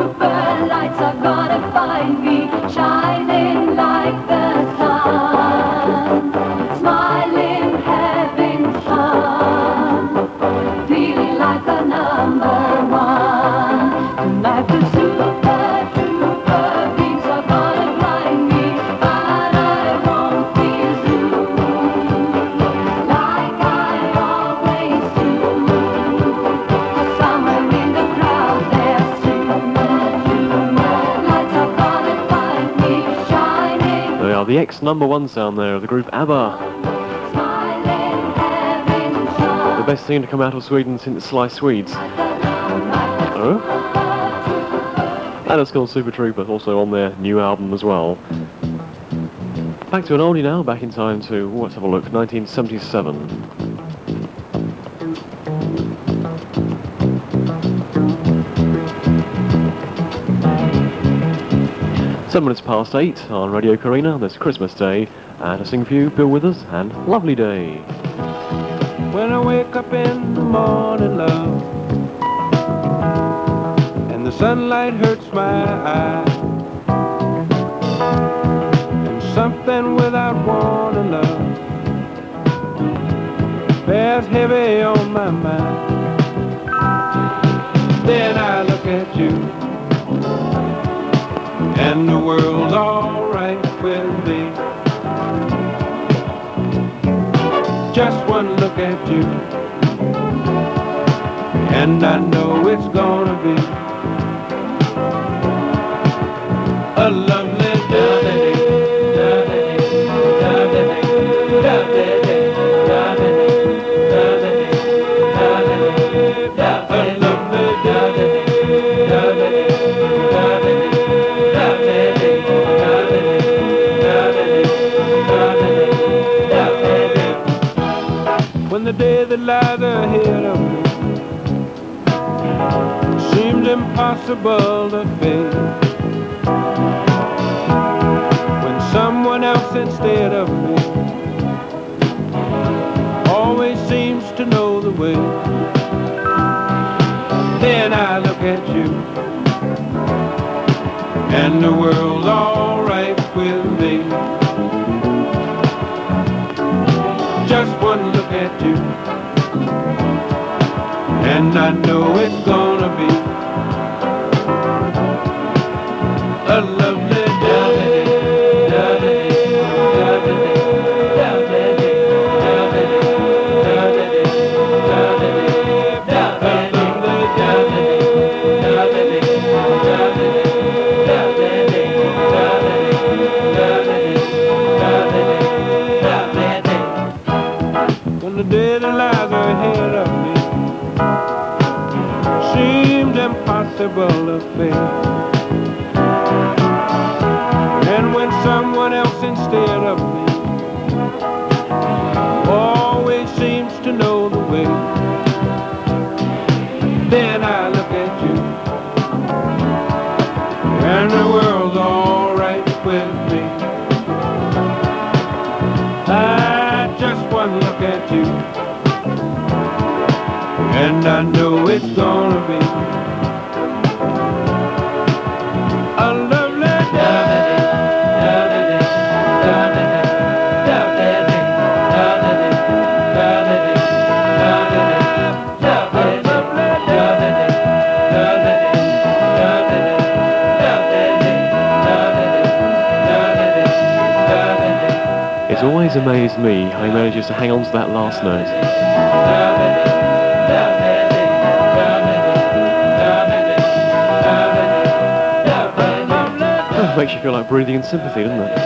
super lights are gonna find me shining like the sun, smiling, having fun, feeling like the number one. Tonight the super duper beats are gonna blind me, but I won't be blue like I always do. 'Cause somewhere in the crowd there's lights are gonna find me shining. They are the ex-number 1 sound there of the group ABBA. Smiling, having fun. The best thing to come out of Sweden since Sly Swedes. Oh? And it's called Super Trooper, also on their new album as well. Back to an oldie now, back in time to, let's have a look, 1977. Seven minutes past 8 on Radio Carina this Christmas Day, and I sing for you Bill Withers and Lovely Day. When I wake up in the morning, love, and the sunlight hurts my eye, and something without warning, love, bears heavy on my mind. Then I look at you, and the world's alright with me. Just one look at you, and I know it's gonna be a lovely day. When the day that lies ahead of me seems impossible to face, when someone else instead of me always seems to know the way, then I look at you, and the world's alright with me. Just one look at you, and I know it's gonna be a lovely day. When the day that lies ahead of me seems impossible to face, and when someone else instead of me always seems to know the way, then I look at you, and the world's alright with me. Just one look at you, and I know it's gonna be a lovely day. It's always amazed me how he manages to hang on to that last note. Makes you feel like breathing in sympathy, doesn't it?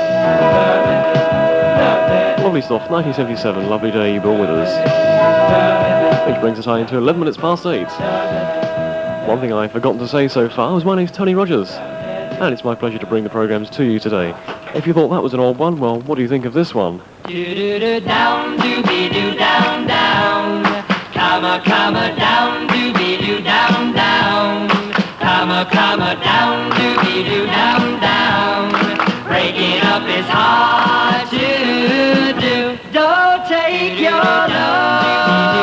Lovely stuff, 1977, Lovely Day, Bill Withers. Which brings us into 11 minutes past 8. One thing I've forgotten to say so far was my name's Tony Rogers, and it's my pleasure to bring the programmes to you today. If you thought that was an old one, well, what do you think of this one? Do-do-do down, do-be-do down, down. Comma, comma, down, do-be-do down, down. Comma, comma, down, do-be-do down, down. Breaking up is hard to do. Don't take your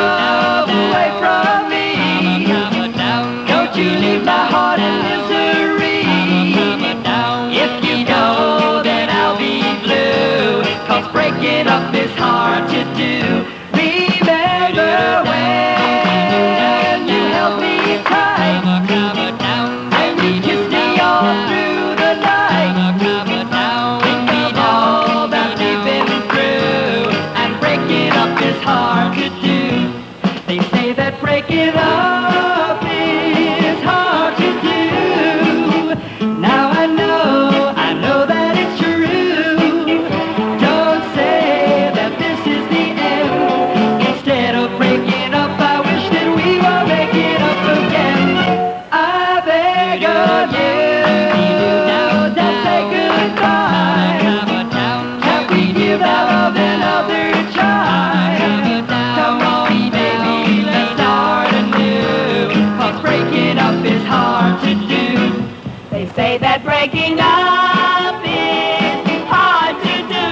love away from me. Don't you leave my heart in misery. Don't say goodbye. Can we give our love another try? Come on, baby, let's start anew. 'Cause breaking up is hard to do. They say that breaking up is hard to do.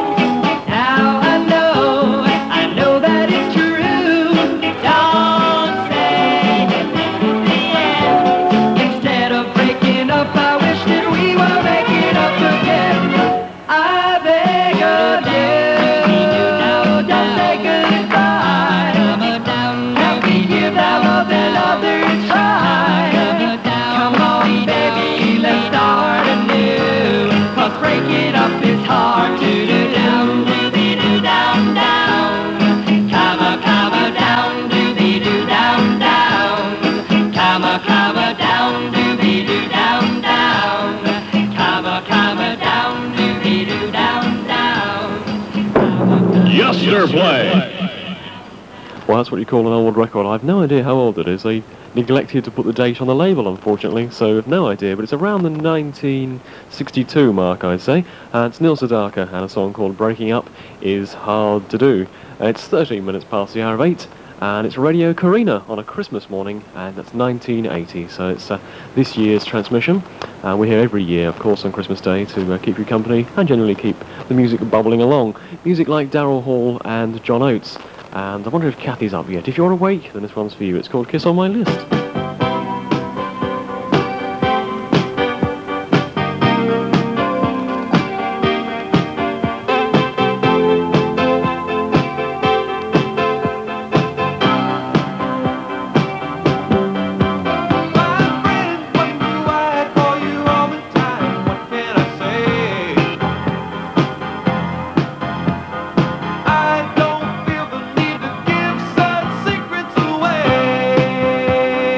Now I know that it's true. Don't say that this is the end. Instead of breaking up, I wish that we were making up again. I beg of you, don't say goodbye. Can we give our love another try? Come on, baby, let's start anew. 'Cause breaking up is hard to do. Down, doobie-doo, down, down. Comma, down, doobie-doo, down, down. Comma, down, doobie-doo, down, down. Comma, down, doobie-doo, down, down. Yesterplay. Well, that's what you call an old record. I've no idea how old it is. They neglected to put the date on the label, unfortunately, so I've no idea, but it's around the 1962 mark, I'd say. And it's Neil Sedaka and a song called Breaking Up is Hard to Do. It's 13 minutes past the hour of 8, and it's Radio Carina on a Christmas morning, and that's 1980, so it's this year's transmission. We're here every year, of course, on Christmas Day to keep you company and generally keep the music bubbling along. Music like Daryl Hall and John Oates. And I wonder if Kathy's up yet. If you're awake, then this one's for you. It's called Kiss on My List. I don't feel the need to give such secrets away.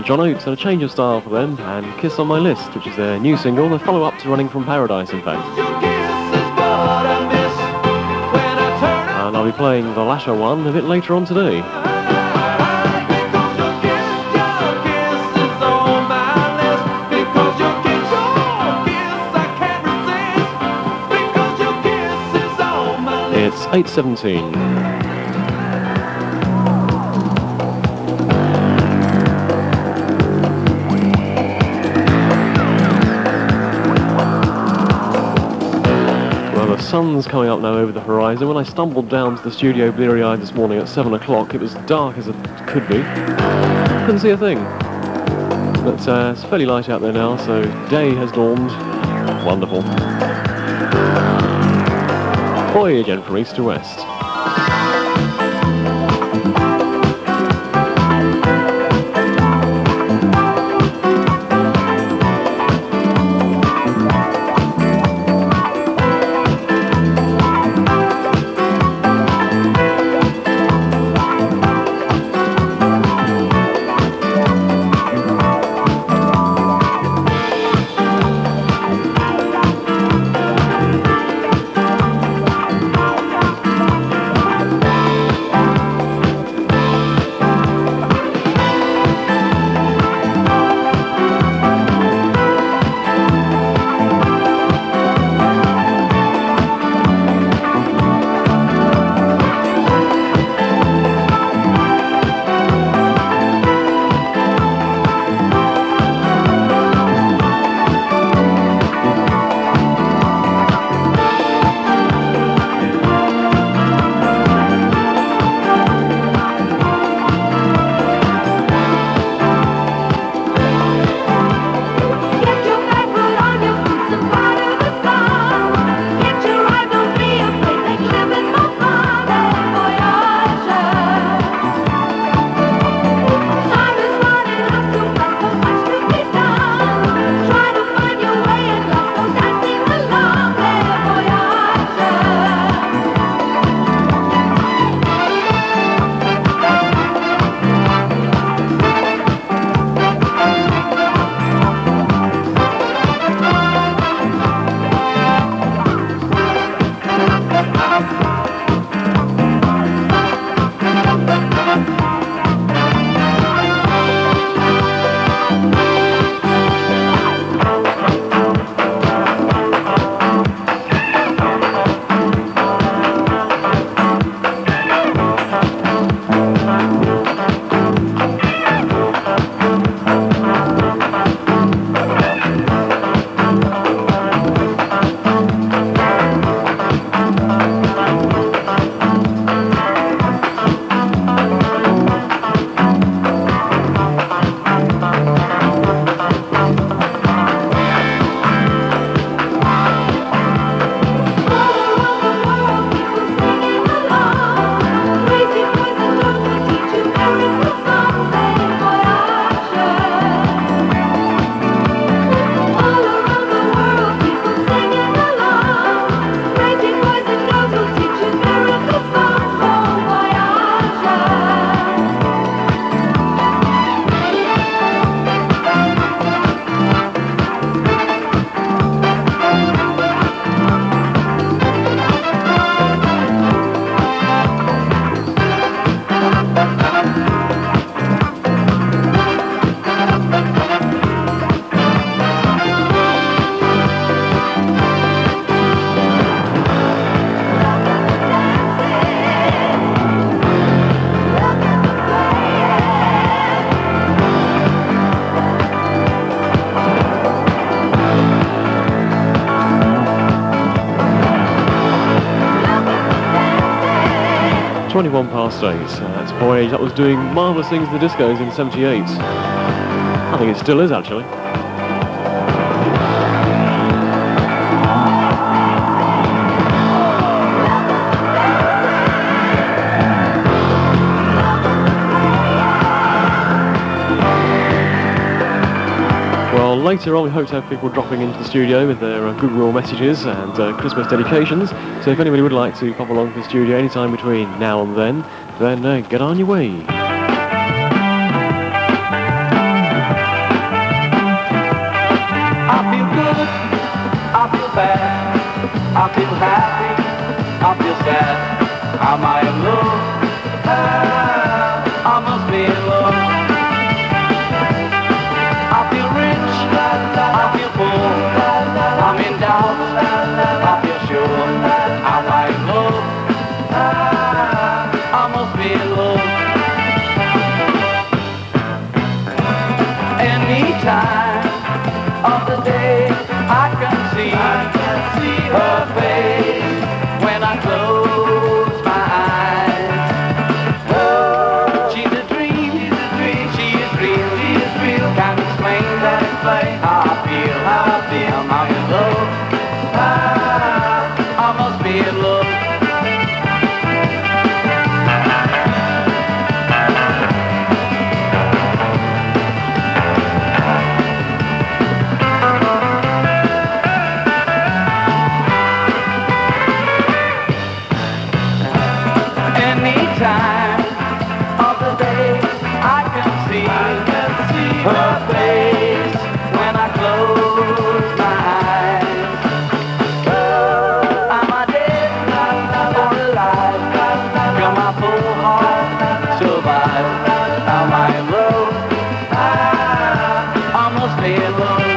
John Oates and a change of style for them, and Kiss on My List, which is their new single, the follow-up to Running from Paradise, in fact. And I'll be playing the latter one a bit later on today. It's 8:17. Well, the sun's coming up now over the horizon. When I stumbled down to the studio bleary-eyed this morning at 7 o'clock, it was dark as it could be. Couldn't see a thing. But it's fairly light out there now, so day has dawned. Wonderful. Voyage again from east to west. That's Voyage. That was doing marvellous things in the discos in '78. I think it still is, actually. Well, later on we hope to have people dropping into the studio with their goodwill messages and Christmas dedications. So if anybody would like to pop along to the studio anytime between now and then get on your way. good, I feel bad, I feel happy, I feel sad. Am I in love? I must be in love. I feel rich, I feel poor, I'm in doubt, I feel sure. Am I in love? I must be in love. Any time of the day I can see her face when I close my eyes. Oh, she's a dream, she is real, can't explain how I feel, I'm in love. I must be in love. Time of the day I can see her face when I close my eyes. Am I dead or alive? Can my full heart survive? Am I in love? I must be in love.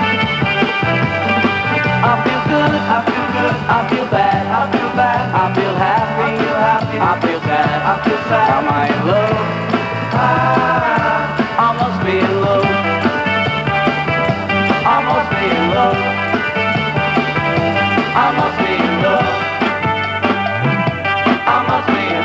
I feel good, I feel bad, I feel happy, I feel sad, am I in love? I must be in love. I must be in love. I must be in love. I must be in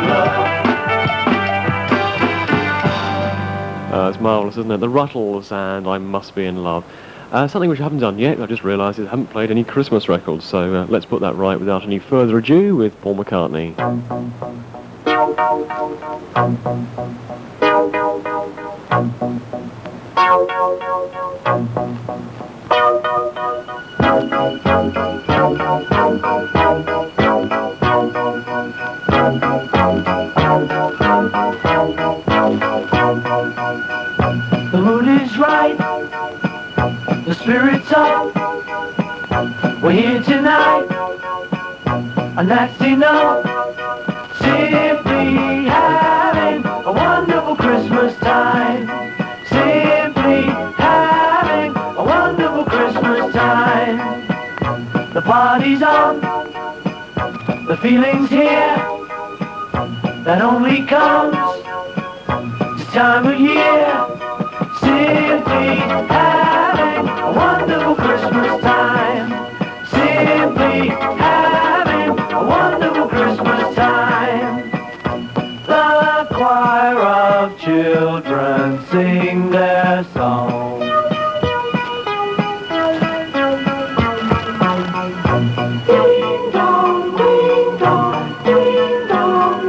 love. It's marvellous, isn't it? The Ruttles and I Must Be in Love. Something which I haven't done yet, I just realised I haven't played any Christmas records, so let's put that right without any further ado with Paul McCartney. The mood is right, the spirit's up, we're here tonight, and that's enough. Simply having a wonderful Christmas time. Simply having a wonderful Christmas time. The party's on, the feeling's here, that only comes this time of year. Simply having a wonderful Christmas time. Simply having a wonderful Christmas time. The choir of children sing their song. Ding dong, ding dong, ding dong,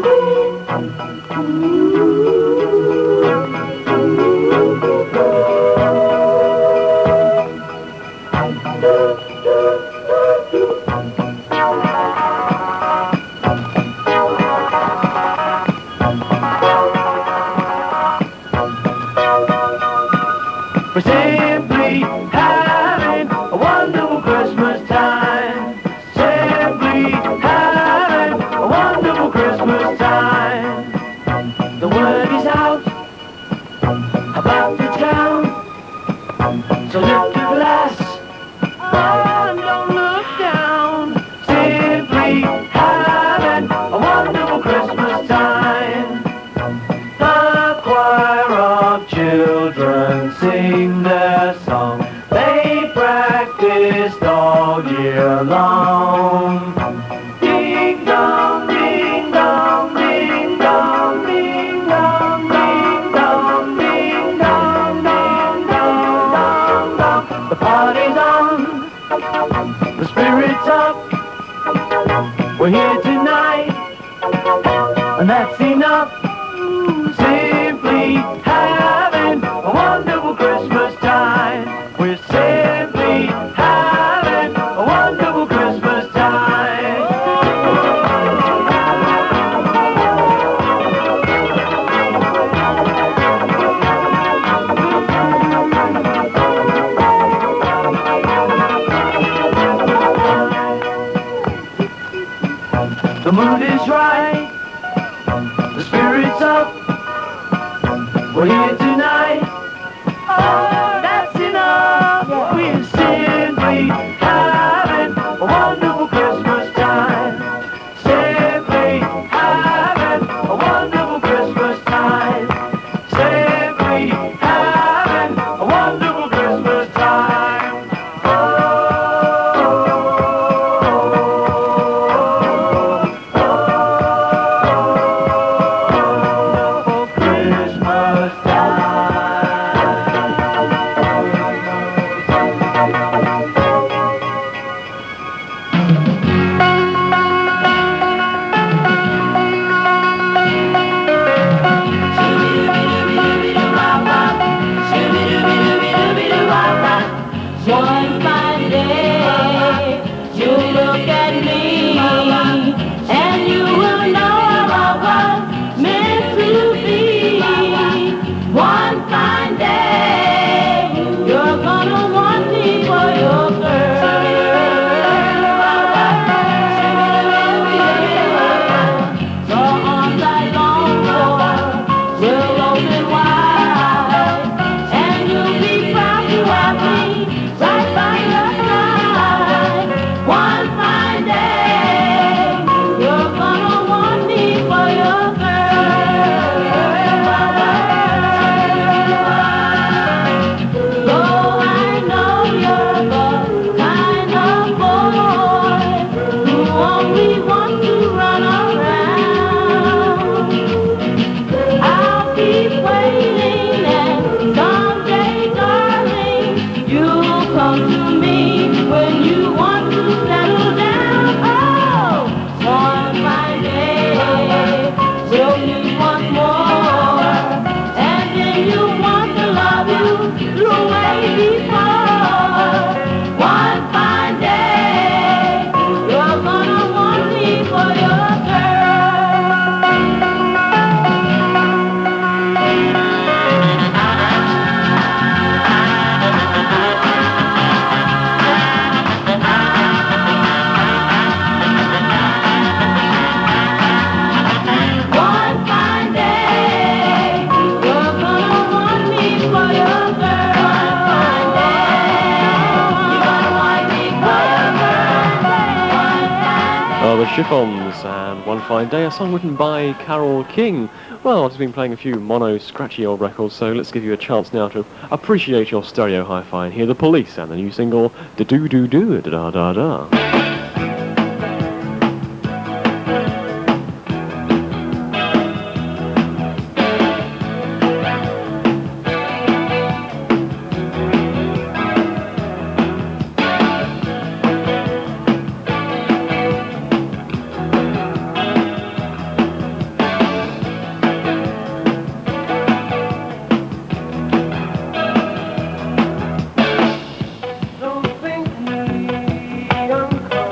We're simply having a wonderful Christmas time. Simply having a wonderful Christmas time. The word is out about the town, so lift your glass and don't look down. Simply having a wonderful Christmas time. The choir of children sing their song. They practiced all year long. Ding dong, ding dong, ding dong, ding dong, ding dong, ding dong, ding dong, dong, dong. The party's on, the spirit's up. We're here tonight, and that's enough. Simply having a wonderful Christmas time. We're simply having a wonderful Christmas time. The mood is right, the spirit's up. We're here tonight. Oh, that's enough. We're simply having a wonderful Christmas time. Simply having a wonderful Christmas time. Simply having a wonderful Christmas time. Christmas One fine day, you look at me, and you will know I was meant to be. One fine day, you're gonna want me for your girl. So on that long road, we'll open wide, and you'll be proud to have me right by your side. One fine day, you're gonna want me for your girl. Though I know you're the kind of boy who only wants to run around, I'll keep waiting, and someday, darling, you'll come to me when you want to settle down. Oh, one fine day, we'll meet once more, and then you want to love you the way before. One fine day, you're gonna want me for your One fine day, you're gonna want me for your girl. One fine day, you're gonna want me for your girl. The Chiffons and One Fine Day, a song written by Carole King. Well, I've just been playing a few mono, scratchy old records, so let's give you a chance now to appreciate your stereo hi-fi and hear The Police and the new single, Da-Do-Do-Do, Da-Da-Da-Da. Don't think me unkind.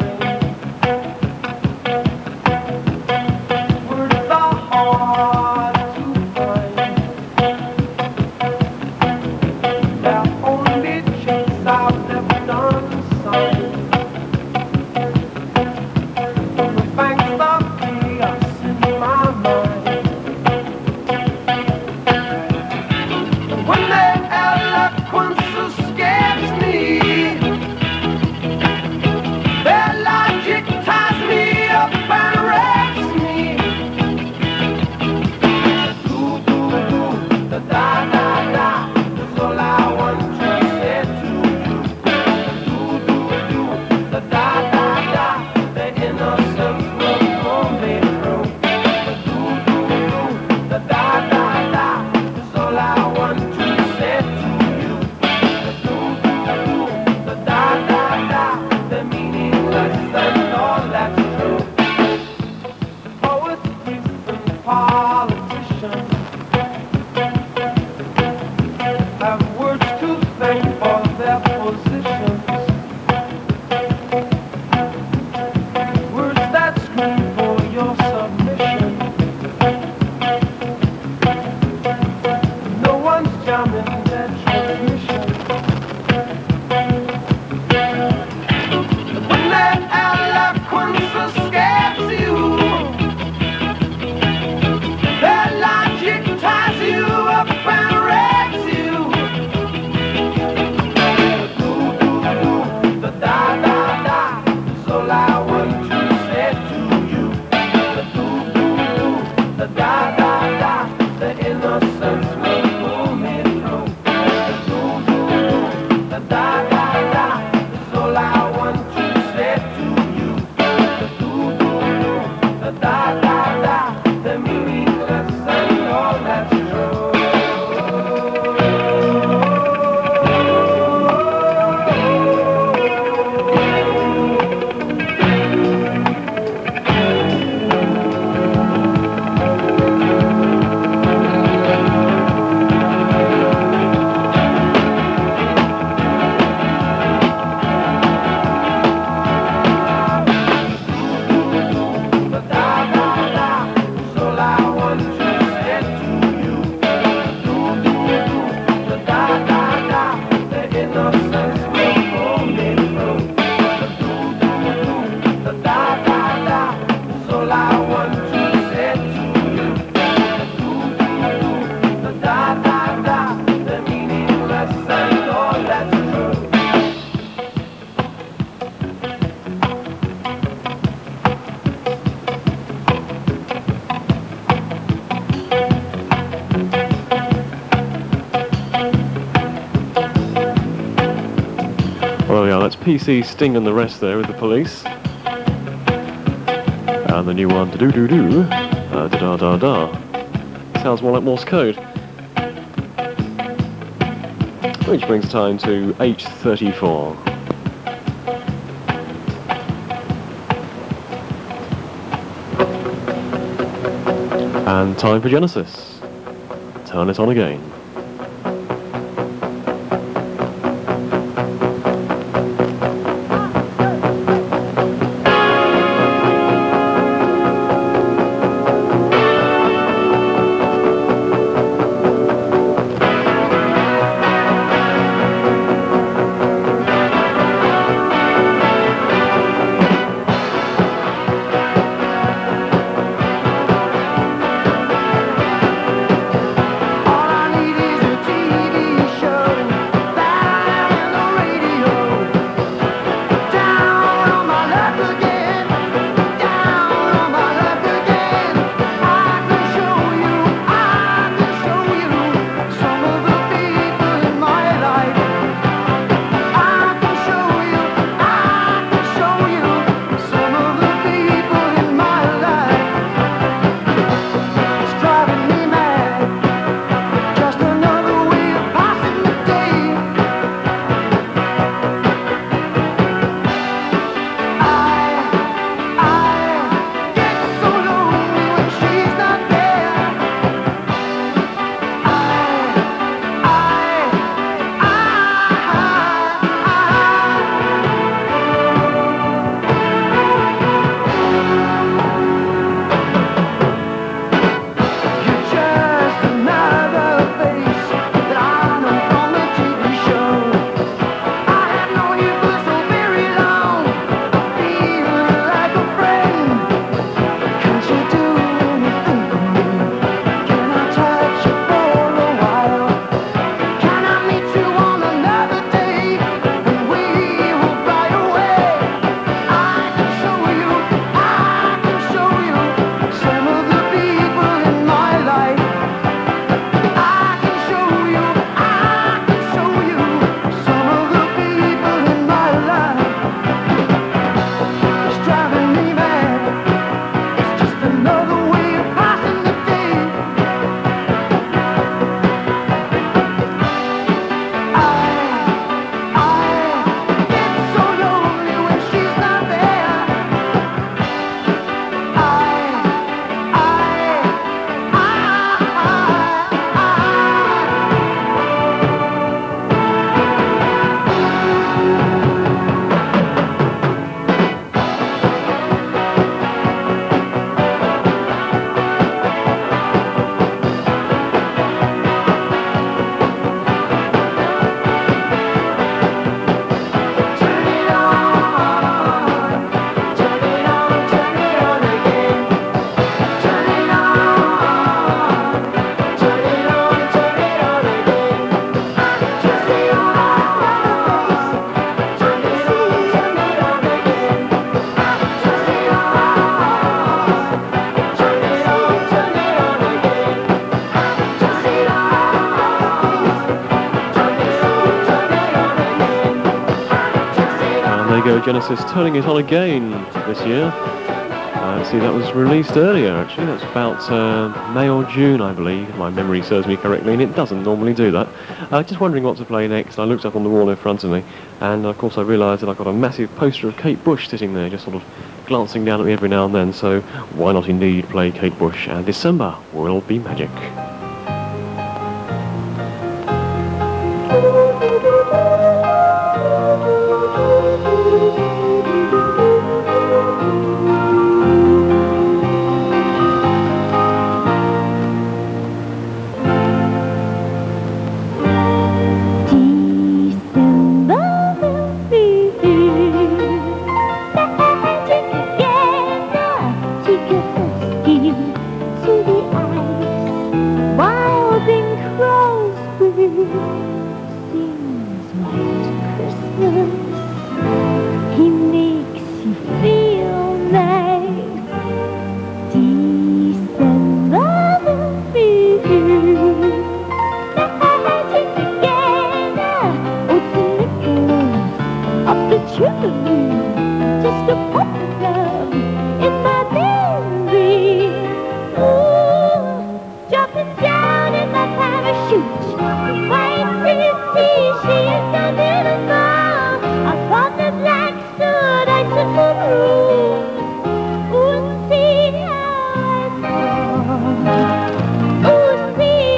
PC Sting and the Rest there with The Police. And the new one, do-do-do-do, da-da-da-da. Sounds more like Morse code. Which brings the time to 8:34. And time for Genesis. Turn it on again. Genesis turning it on again this year. See, that was released earlier, actually. That's about May or June, I believe, if my memory serves me correctly, and it doesn't normally do that. Just wondering what to play next. I looked up on the wall in front of me, and of course I realised that I've got a massive poster of Kate Bush sitting there, just sort of glancing down at me every now and then, so why not indeed play Kate Bush, and December will be magic. To the ice. just a photograph in my memory. Ooh, jumping down in my parachute, white city, she is so beautiful. Upon the black soot, icicle roof. Ooh, see how I fall. Ooh, see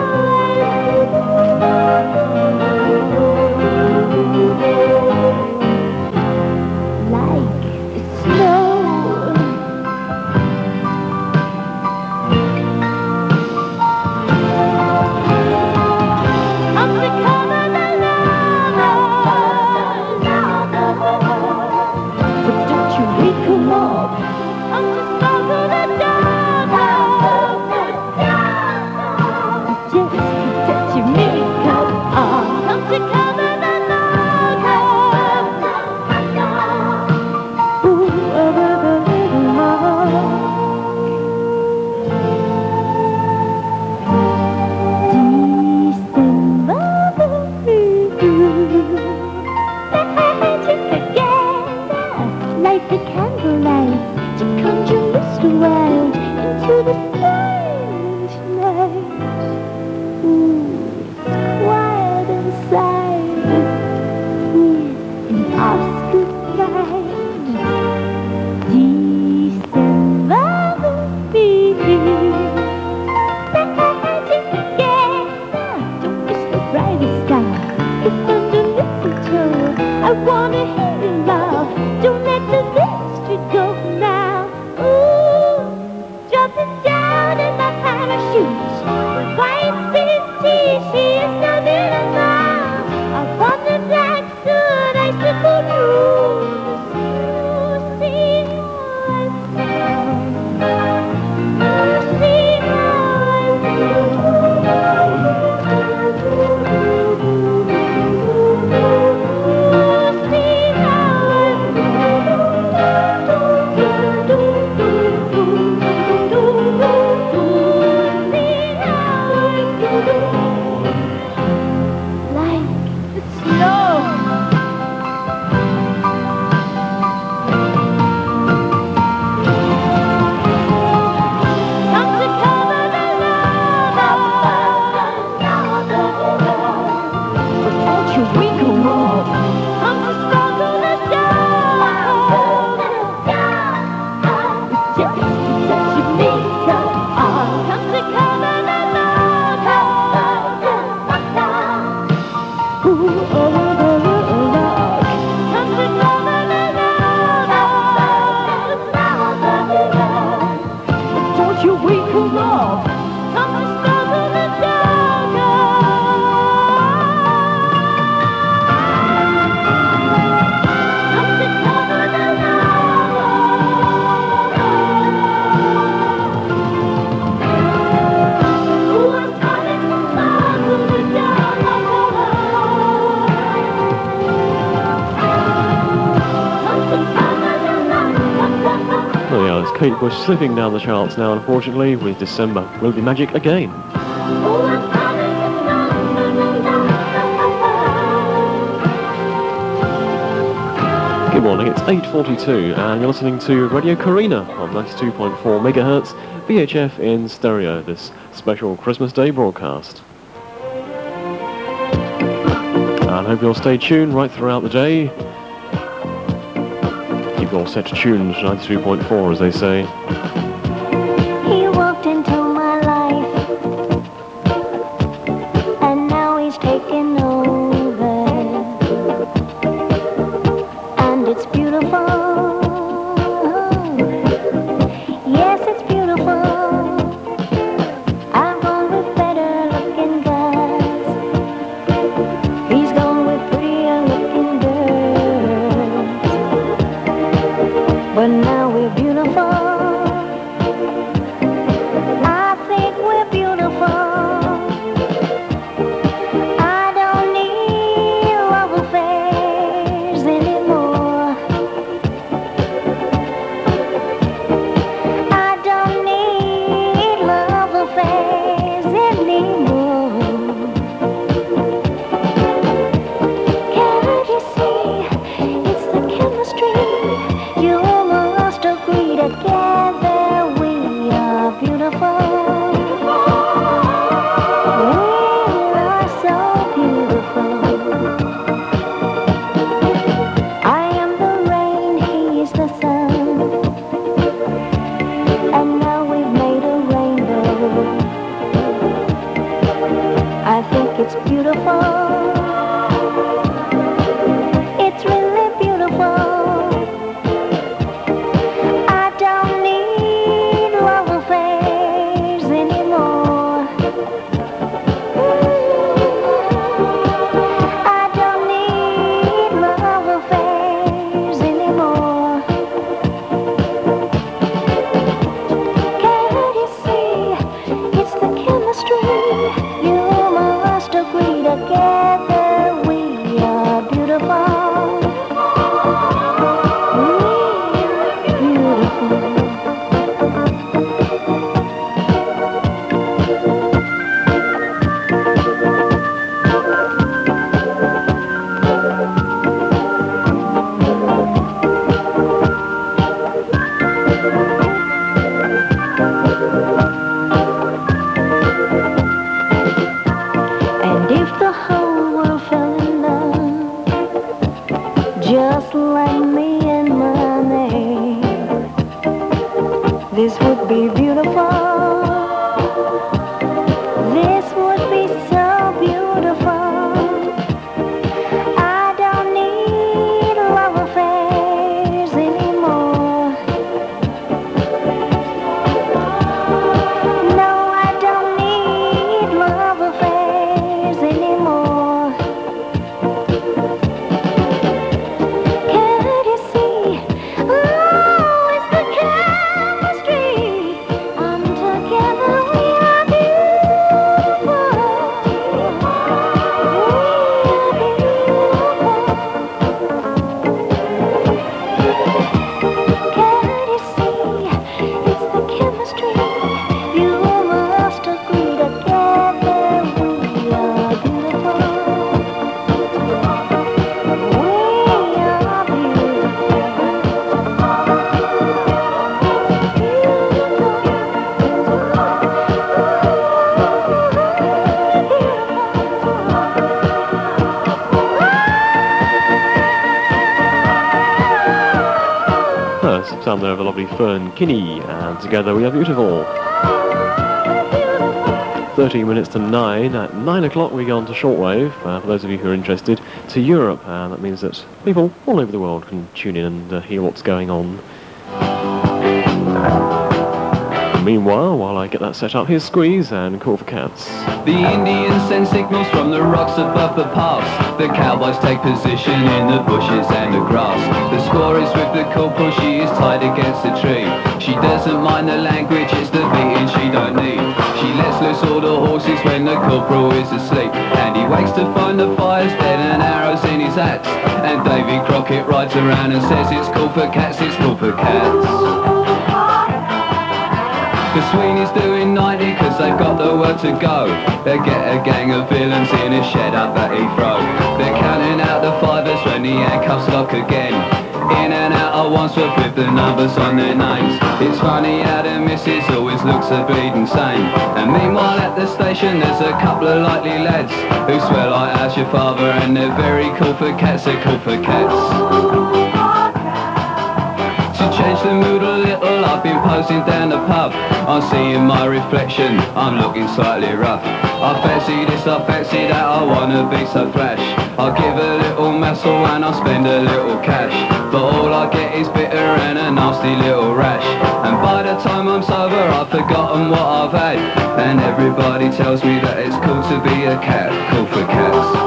like the snow. I'm the color the but don't you wake 'em up. I'm the sparkle the just touch your makeup on. I'm the color the ooh, over the little mark. December magic together, light the candlelight to conjure Mr. Wild into the silent night. Ooh, it's quiet inside with an Oscar mind. December magic together, don't miss the brightest star. It's under mistletoe. I wanna hear you laugh. Don't let the vestry go now. Ooh, jumping down in my parachute. White city, she is so beautiful. Upon the black soot, icicle roof. Ooh, see how I sound. Ooh, see how I like the snow. Come to cover the but won't you wrinkle up? Come to sparkle the just touch your makeup on. Come to cover the ooh, over the little rock. Come to cover the don't you wrinkle up. Come to sparkle the come to cover the ooh, I'm calling for sparkle the Well, yeah, it's Kate Bush slipping down the charts now, unfortunately, with December Will Be Magic again. Good morning, it's 8:42 and you're listening to Radio Carina on 92.4 megahertz VHF in stereo, this special Christmas Day broadcast. And I hope you'll stay tuned right throughout the day. Keep your set tuned, 92.4 as they say. He walked into my life, and now he's taking over, and it's beautiful. Yes, it's beautiful. I've gone with better looking guys. He's gone with prettier looking girls, but now we're beautiful. I think we're beautiful. I don't need love affairs anymore. I don't need love affairs anymore. Can't you see it's the This would be beautiful. This would be so beautiful. I don't need love affairs anymore. No, I don't need love affairs anymore. Can't you see? Oh, it's the chemistry. I'm together, we are beautiful. Can't you see? It's the chemistry. You must agree together, we are beautiful. We are Sound there of a lovely Fern Kinney, and together we are beautiful. 13 minutes to 9. At 9 o'clock we go on to shortwave, for those of you who are interested, to Europe. That means that people all over the world can tune in and hear what's going on. Meanwhile, while I get that set up, here's Squeeze and Call for Cats. The Indians send signals from the rocks above the pass. The cowboys take position in the bushes and the grass. The squaw is with the corporal, she is tied against a tree. She doesn't mind the language, it's the beating she don't need. She lets loose all the horses when the corporal is asleep. And he wakes to find the fires dead and arrows in his hats. And Davy Crockett rides around and says it's called for cats, it's called for cats. The Sweeney's doing 90 cause they've got the work to go. They get a gang of villains in a shed up at Heathrow. They're counting out the fivers when the handcuffs lock again. In and out at Wandsworth with the numbers on their names. It's funny how the missus always looks a bleeding sane. And meanwhile at the station there's a couple of likely lads who swear like how's your father, and they're very cool for cats, they're cool for cats. To change the mood a little, I've been posing down the pub. I'm seeing my reflection, I'm looking slightly rough. I fancy this, I fancy that, I wanna be so flash. I'll give a little muscle and I'll spend a little cash. But all I get is bitter and a nasty little rash. And by the time I'm sober, I've forgotten what I've had. And everybody tells me that it's cool to be a cat, cool for cats.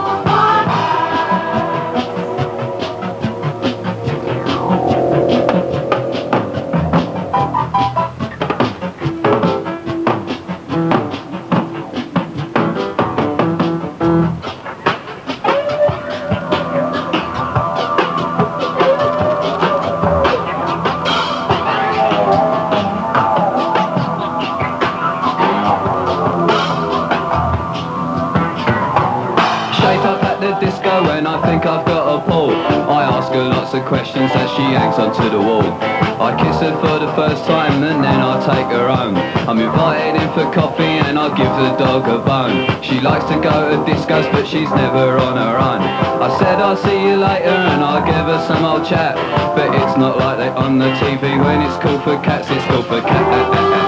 Questions as she hangs onto the wall. I kiss her for the first time and then I take her home. I'm invited in for coffee and I give the dog a bone. She likes to go to discos but she's never on her own. I said I'll see you later and I'll give her some old chat. But it's not like they on the TV when it's called for cats, it's called for cats.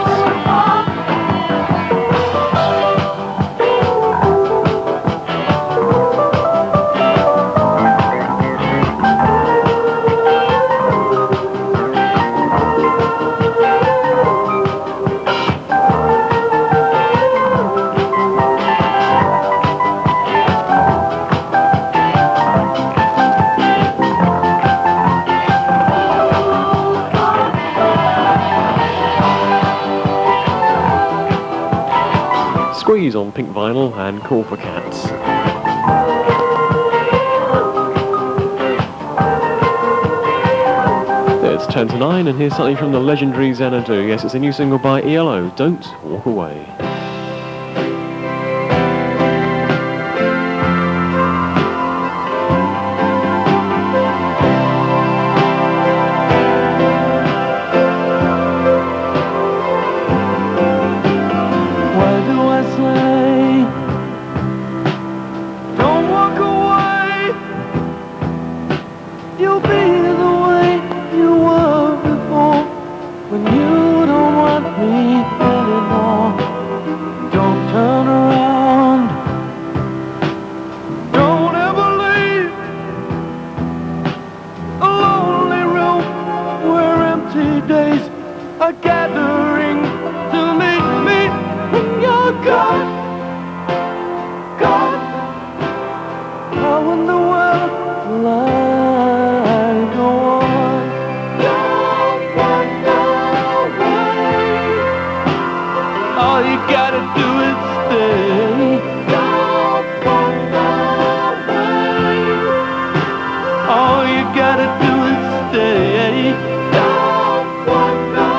Squeeze on Pink Vinyl and Call for Cats. It's 10 to 9 and here's something from the legendary Xanadu. Yes, it's a new single by ELO, Don't Walk Away. You'll be the way you were before when you are gathering to meet me when you're gone. Gone. How in the world will I go on? Don't wonder why. All you gotta do is stay. Don't wonder why. All you gotta do is stay. Don't wonder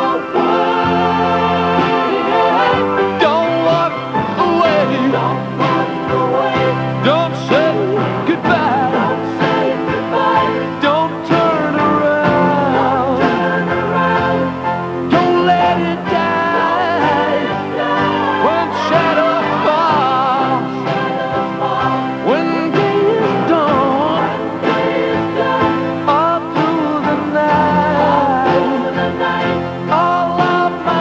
why. Don't walk away. Don't walk away. Don't say goodbye. Don't say goodbye. Don't turn around. Don't turn around. Don't let it die. When shadow falls. When day is dawn. All through the night. All of my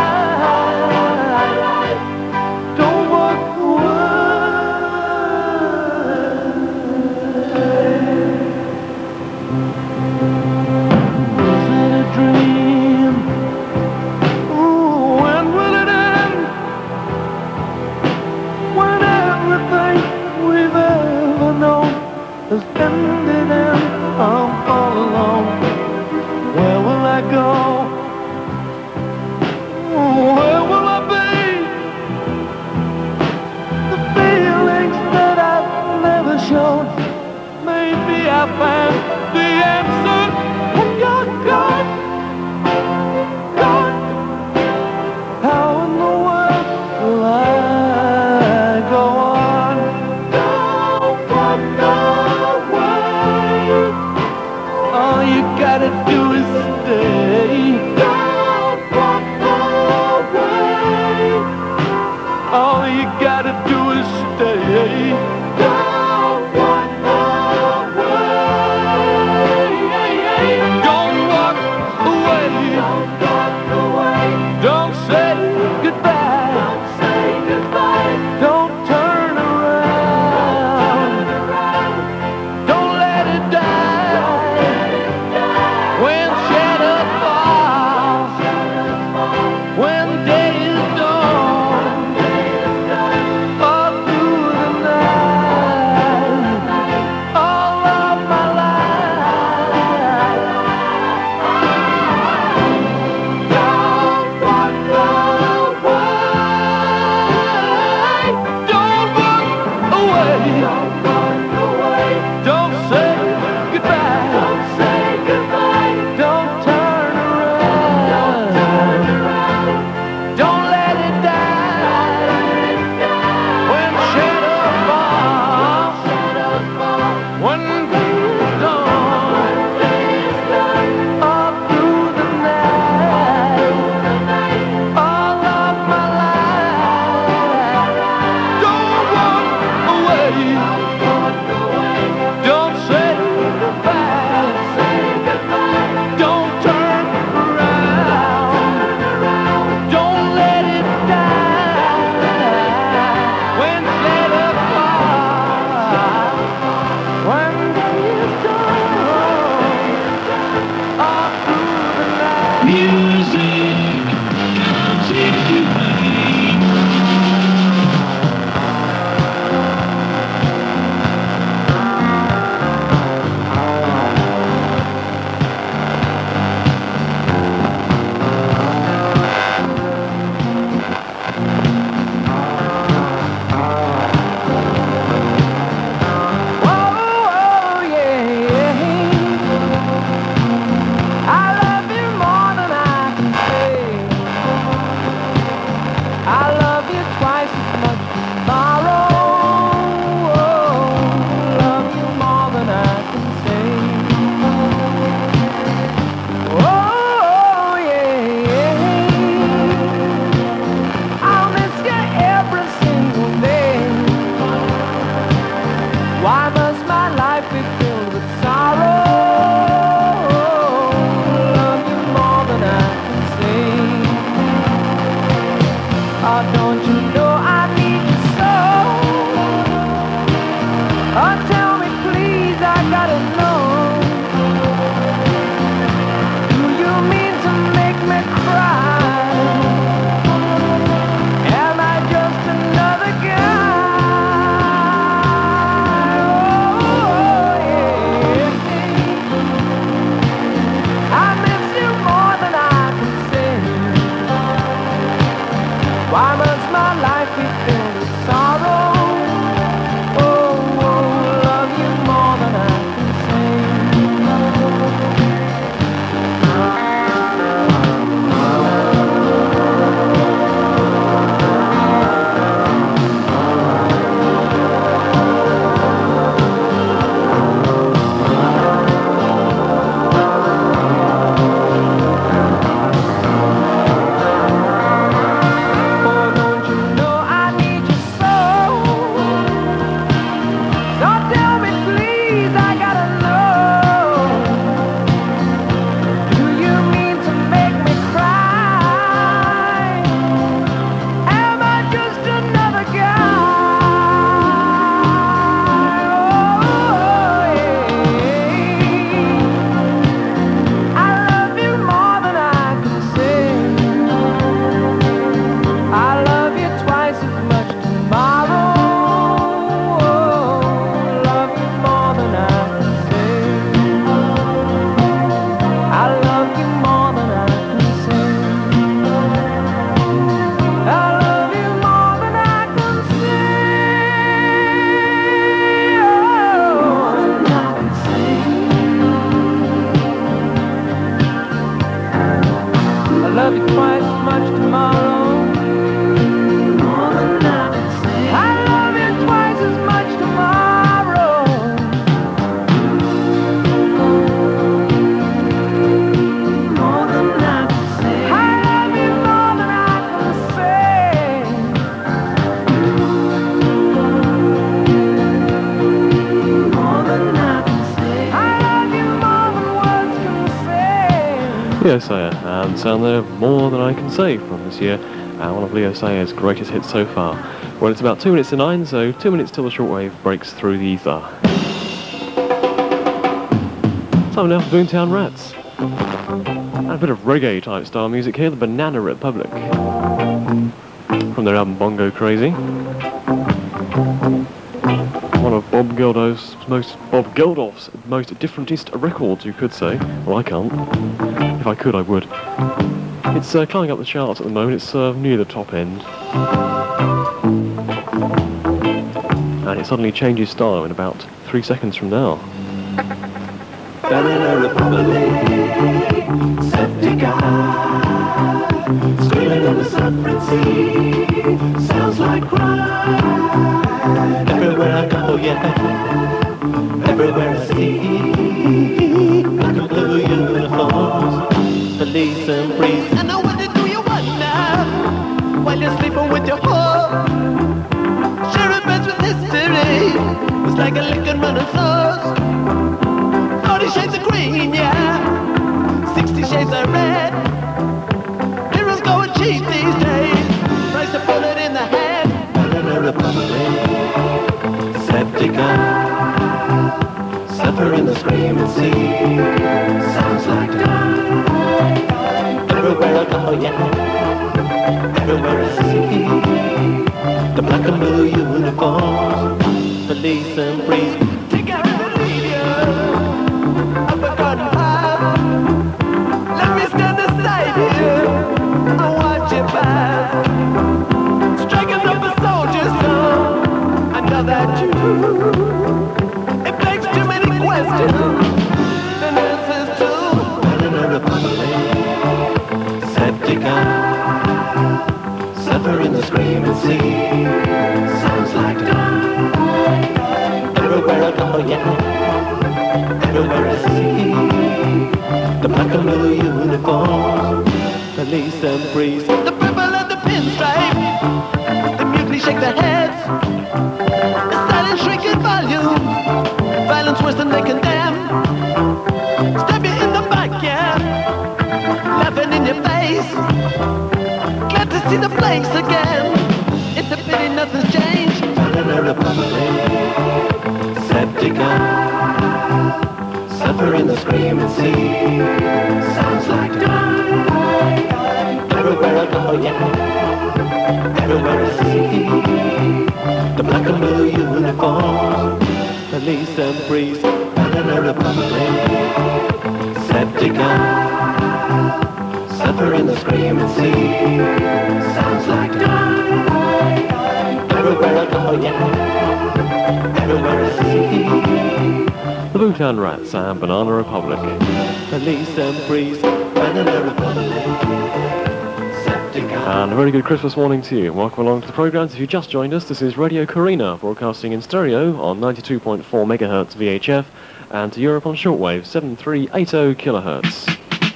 life. Don't walk away. Was it a dream? Ooh, when will it end? When everything we've ever known has ended and I'm all alone. Where will I go? Where will I be? The feelings that I've never shown. Maybe I find the answer when you're gone. Gone. How in the world will I go on? Don't wonder why. All you gotta do is stay. Don't wonder why. All you gotta do is stay. Don't wonder why. Don't walk away. Don't walk away. Don't say goodbye. Don't say goodbye. Don't turn around. Don't let it die. When shadow falls. When day is dawn. All through the night. All of my life. Don't wonder why. Don't walk away. Don't walk away. Don't say goodbye. Don't say goodbye. Don't turn around. Don't let it die. When shadow falls. When day is dawn. All through the night. All of my life. Don't walk away. Don't say goodbye. Don't turn around. Don't let it die. When shadow falls. When day is dawn. All through the night. Music. Take you I love you more than I love you twice as much tomorrow. More than I can say. I love you twice as much tomorrow. More than I can say. I love you more than I can say. More than I can say. I love you more than words can say. Leo Sayer, and sound there More Than I Can Say from this year, one of Leo Sayer's greatest hits so far. Well, it's about 2 minutes to 9, so 2 minutes till the shortwave breaks through the ether. Time now for Boomtown Rats. And a bit of reggae type style music here, the Banana Republic. From their album Bongo Crazy. One of Bob Geldof's most differentist records, you could say. Well, I can't. If I could, I would. It's climbing up the charts at the moment. It's near the top end. And it suddenly changes style in about 3 seconds from now. Banana Republic, Septica, screaming on the Sacred Sea, sounds like crime. Everywhere I go, yeah, everywhere I see, black and blue uniforms, police and breeze. And now what do you want now, while you're sleeping with your whore? Sharing beds with history, it's like a liquor running sauce. 40 shades of green, yeah, 60 shades of red. Heroes going cheap these days, price to put it in the head. Banana Republic, Septica, suffering the screaming sea, sounds like die. Everywhere I go, yeah, everywhere I see, the black and blue uniforms, police and breeze. Together lead you up a garden path. Let me stand aside here and watch you pass. Striking up a soldier's song, I know that you. It begs too many questions, and answers too. Banana Republic, Septica, suffering the screaming sea, sounds like die. Everywhere I go, yeah, everywhere I see, the black and blue uniforms, police and breeze. The purple and the pinstripe, the mutely shake their heads. The silent shrink in volume, violence worse than they condemn. Stab you in the back, yeah, laughing in your face. Glad to see the place again. It's a pity nothing's changed. Banana Republic, Septica, suffering the screaming sea, sounds like die. Everywhere I go, yeah, everywhere I see, the black and blue uniforms, police and breeze. Banana Republic, Septica, suffering the screaming sea, sounds like die. Everywhere I go, yeah, everywhere I see, The Boomtown Rats and Banana Republic. police and breeze. Banana Republic, Septica. And a very good Christmas morning to you. Welcome along to the programmes. If you just joined us, this is Radio Carina, broadcasting in stereo on 92.4 MHz VHF and to Europe on shortwave 7380 kHz.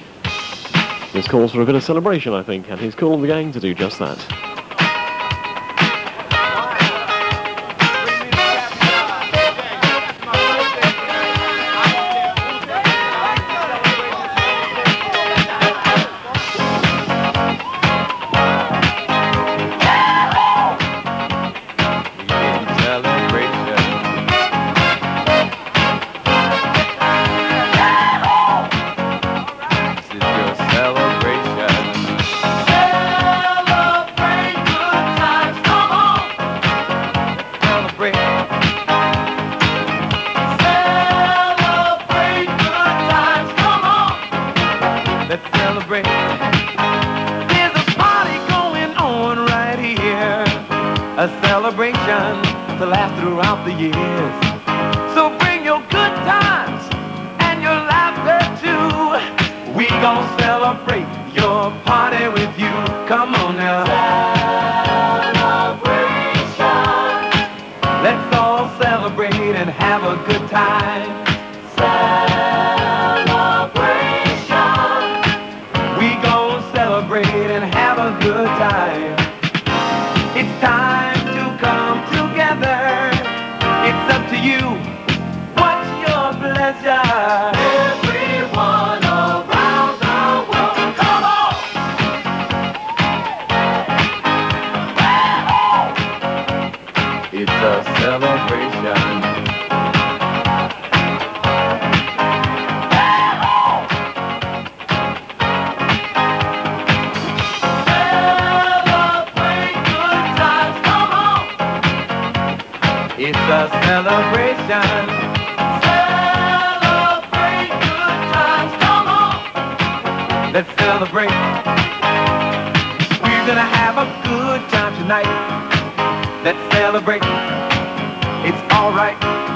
This calls for a bit of celebration, I think, and he's calling the gang to do just that. A celebration to last throughout the years. So bring your good times and your laughter too. We gonna celebrate your party with you. Come on now. Let's all celebrate and have a good time. We gon' celebrate and have a good time. It's time to come together. It's up to you. What's your pleasure? Everyone around the world, come on! It's a celebration. It's a celebration. Celebrate good times, come on. Let's celebrate. We're gonna have a good time tonight. Let's celebrate. It's alright.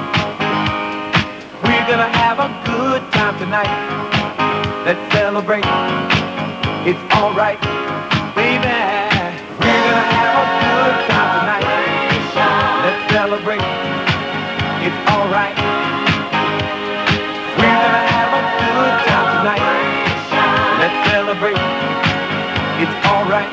We're gonna have a good time tonight. Let's celebrate. It's alright, baby. We're gonna have a good time tonight. Let's celebrate. It's alright. We're gonna have a good time tonight. Let's celebrate. It's alright.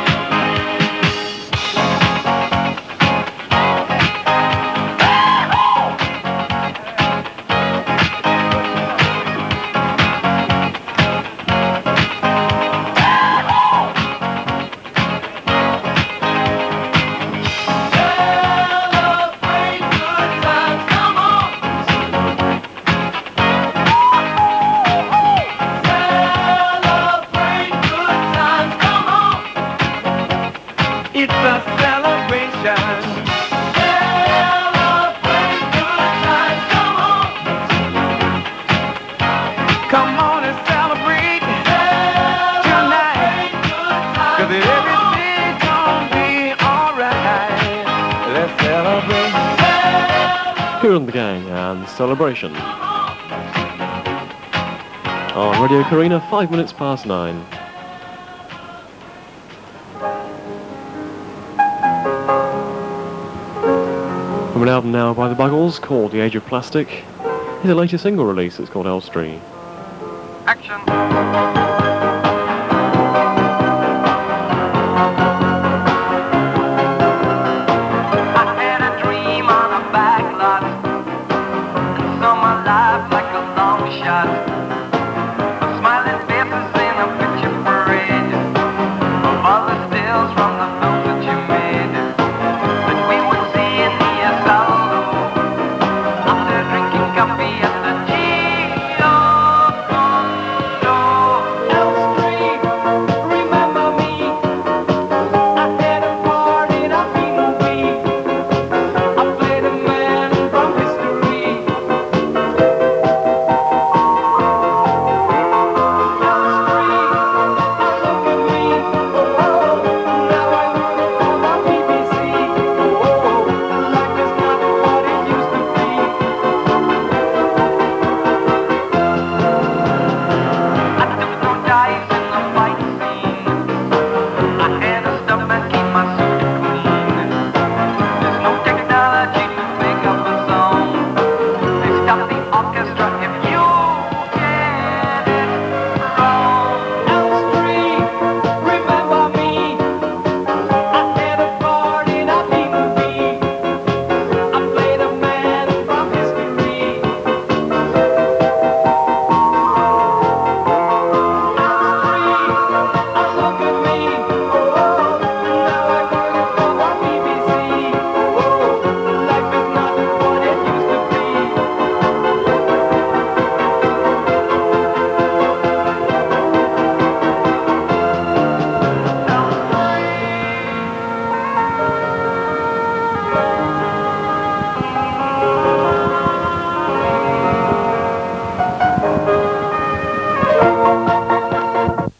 It's a celebration. Celebrate good times, come on. Come on and celebrate tonight. 'Cause everything's gonna be alright. Let's celebrate. Here on the Gang and Celebration. On Radio Carina, 5 minutes past 9. From an album now by the Buggles called The Age of Plastic, here's a latest single release. It's called Elstree. Action.